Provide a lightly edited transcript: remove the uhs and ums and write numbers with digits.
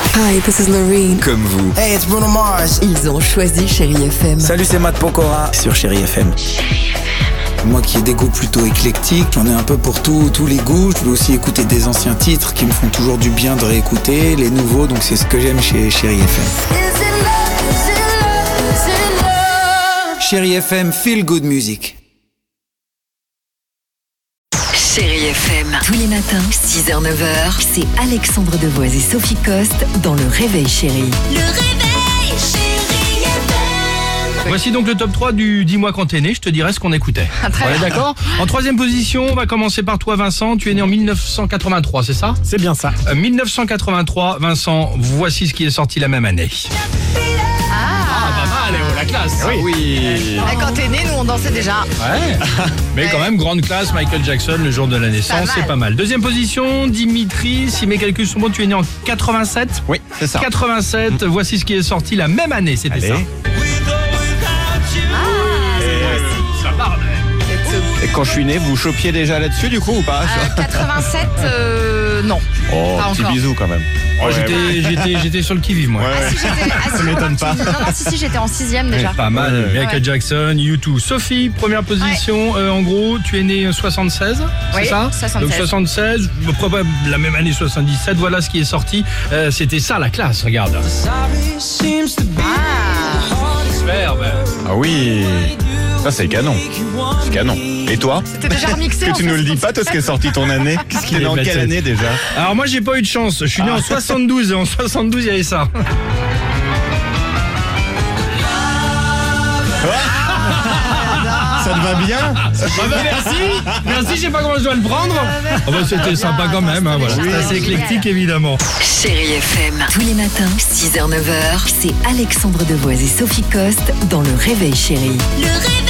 Hi, this is Loreen. Comme vous. Hey, it's Bruno Mars. Ils ont choisi Chérie FM. Salut, c'est Matt Pokora sur Chérie FM. Moi qui ai des goûts plutôt éclectiques, j'en ai un peu pour tous les goûts. Je peux aussi écouter des anciens titres qui me font toujours du bien de réécouter, les nouveaux, donc c'est ce que j'aime chez Chérie FM. Chérie FM, feel good music. Chérie FM. Tous les matins, 6h-9h, c'est Alexandre Devoise et Sophie Coste dans Le Réveil Chérie. Le réveil, Chérie FM. Voici donc le top 3 du Dis-moi quand t'es né, je te dirai ce qu'on écoutait. On est d'accord ? En troisième position, on va commencer par toi Vincent, tu es né en 1983, c'est ça ? C'est bien ça. 1983, Vincent, voici ce qui est sorti la même année. Pas mal, la classe. Oui. Quand t'es né, nous on dansait déjà. Ouais. Mais quand même, grande classe, Michael Jackson, le jour de la naissance, c'est pas mal. Deuxième position, Dimitri, si mes calculs sont bons, tu es né en 87. Oui, c'est ça. 87, voici ce qui est sorti la même année, c'était ça. Ça parle. Et quand je suis né, vous chopiez déjà là-dessus du coup ou pas 87, non. Oh, pas petit encore. bisou quand même. Oh, j'étais sur le qui-vive, moi. Ah, si, Ça m'étonne pas. Non, si, j'étais en 6ème déjà. Pas mal, Ouais. Michael Jackson, U2. Sophie, première position, en gros, tu es né en 76, c'est Oui, ça 76. Donc 76, probablement la même année 77, voilà ce qui est sorti. C'était ça la classe, regarde. Superbe. Ah oui. Ça c'est canon. C'est canon. Et toi C'était déjà remixé. Que en tu nous le dis 77. pas, toi, ce qui est sorti ton année Qu'est-ce qu'il est en quelle année déjà Alors moi j'ai pas eu de chance, je suis né en 72 et en 72 il y avait ça. Ça te va bien Merci, je sais pas comment je dois le prendre. Oh, bah, c'était sympa quand même, hein, voilà. C'est assez éclectique évidemment. Chérie FM. Tous les matins, 6h-9h, c'est Alexandre Devoise et Sophie Coste dans Le Réveil Chérie. Le réveil.